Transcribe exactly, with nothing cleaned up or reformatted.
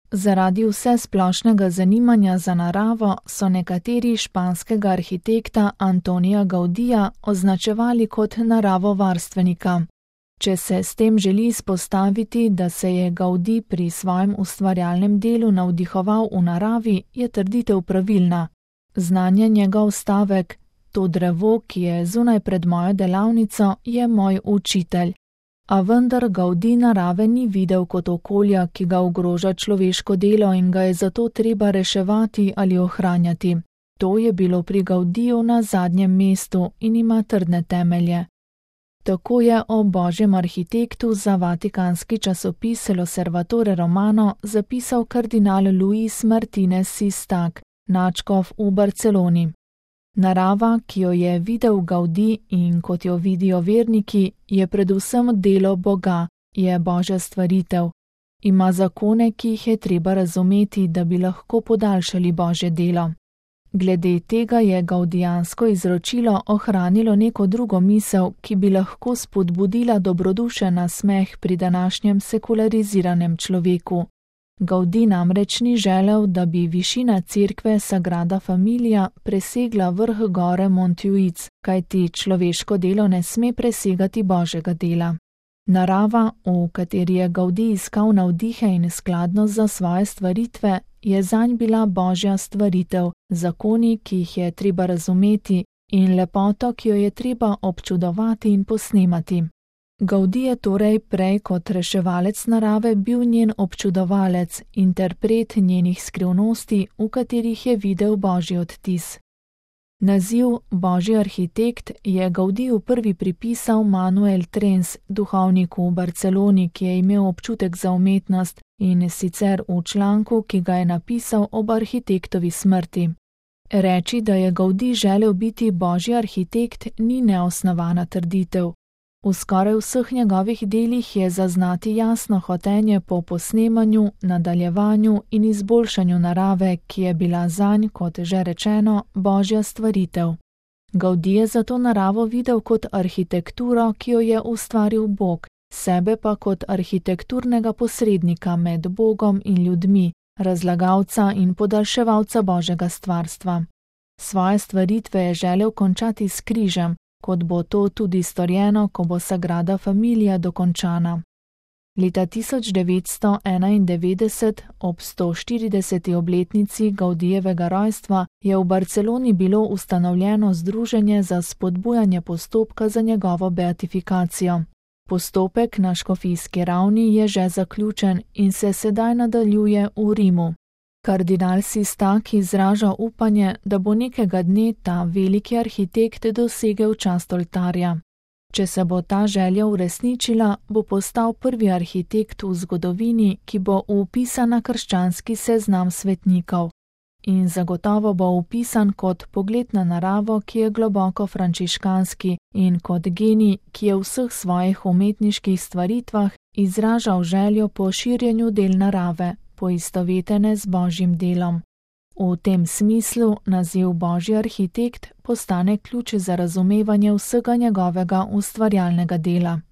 Zaradi vsesplošnega zanimanja za naravo so nekateri španskega arhitekta Antonija Gaudija označevali kot naravovarstvenika. Če se s tem želi izpostaviti, da se je Gaudí pri svojem ustvarjalnem delu navdihoval v naravi, je trditev pravilna. Znan je njegov stavek: to drevo, ki je zunaj pred mojo delavnico, je moj učitelj. A vendar Gaudí narave ni videl kot okolja, ki ga ogroža človeško delo in ga je zato treba reševati ali ohranjati. To je bilo pri Gaudiju na zadnjem mestu in ima trdne temelje. Tako je o božjem arhitektu za vatikanski časopis L'Osservatore Romano zapisal kardinal Luis Martinez Sistak, nadškof v Barceloni. Narava, ki jo je videl Gaudí in kot jo vidijo verniki, je predvsem delo Boga, je božja stvaritev. Ima zakone, ki jih je treba razumeti, da bi lahko podaljšali božje delo. Glede tega je gaudijansko izročilo ohranilo neko drugo misel, ki bi lahko spodbudila dobrodušen nasmeh pri današnjem sekulariziranem človeku. Gaudí namreč ni želel, da bi višina cerkve Sagrada Familia presegla vrh gore Montjuic, kajti človeško delo ne sme presegati božjega dela. Narava, v kateri je Gaudí iskal navdihe in skladnost za svoje stvaritve, je zanj bila božja stvaritev, zakoni, ki jih je treba razumeti, in lepoto, ki jo je treba občudovati in posnemati. Gaudí je torej prej kot reševalec narave bil njen občudovalec, interpret njenih skrivnosti, v katerih je videl božji odtis. Naziv božji arhitekt je Gaudiju prvi pripisal Manuel Trens, duhovniku v Barceloni, ki je imel občutek za umetnost, in sicer v članku, ki ga je napisal ob arhitektovi smrti. Reči, da je Gaudí želel biti božji arhitekt, ni neosnovana trditev. V skoraj vseh njegovih delih je zaznati jasno hotenje po posnemanju, nadaljevanju in izboljšanju narave, ki je bila zanj, kot že rečeno, božja stvaritev. Gaudí je zato naravo videl kot arhitekturo, ki jo je ustvaril Bog, sebe pa kot arhitekturnega posrednika med Bogom in ljudmi, razlagalca in podaljševalca božjega stvarstva. Svoje stvaritve je želel končati s križem, kot bo to tudi storjeno, ko bo Sagrada Familia dokončana. Leta tisoč devetsto enaindevetdeset, ob sto štirideseti obletnici Gaudijevega rojstva, je v Barceloni bilo ustanovljeno združenje za spodbujanje postopka za njegovo beatifikacijo. Postopek na škofijski ravni je že zaključen in se sedaj nadaljuje v Rimu. Kardinal Sistak izraža upanje, da bo nekega dne ta veliki arhitekt dosegel čast oltarja. Če se bo ta želja uresničila, bo postal prvi arhitekt v zgodovini, ki bo vpisan na krščanski seznam svetnikov. In zagotovo bo vpisan kot pogled na naravo, ki je globoko frančiškanski, in kot genij, ki je v vseh svojih umetniških stvaritvah izražal željo po širjenju del narave, poistovetene z božjim delom. V tem smislu naziv božji arhitekt postane ključ za razumevanje vsega njegovega ustvarjalnega dela.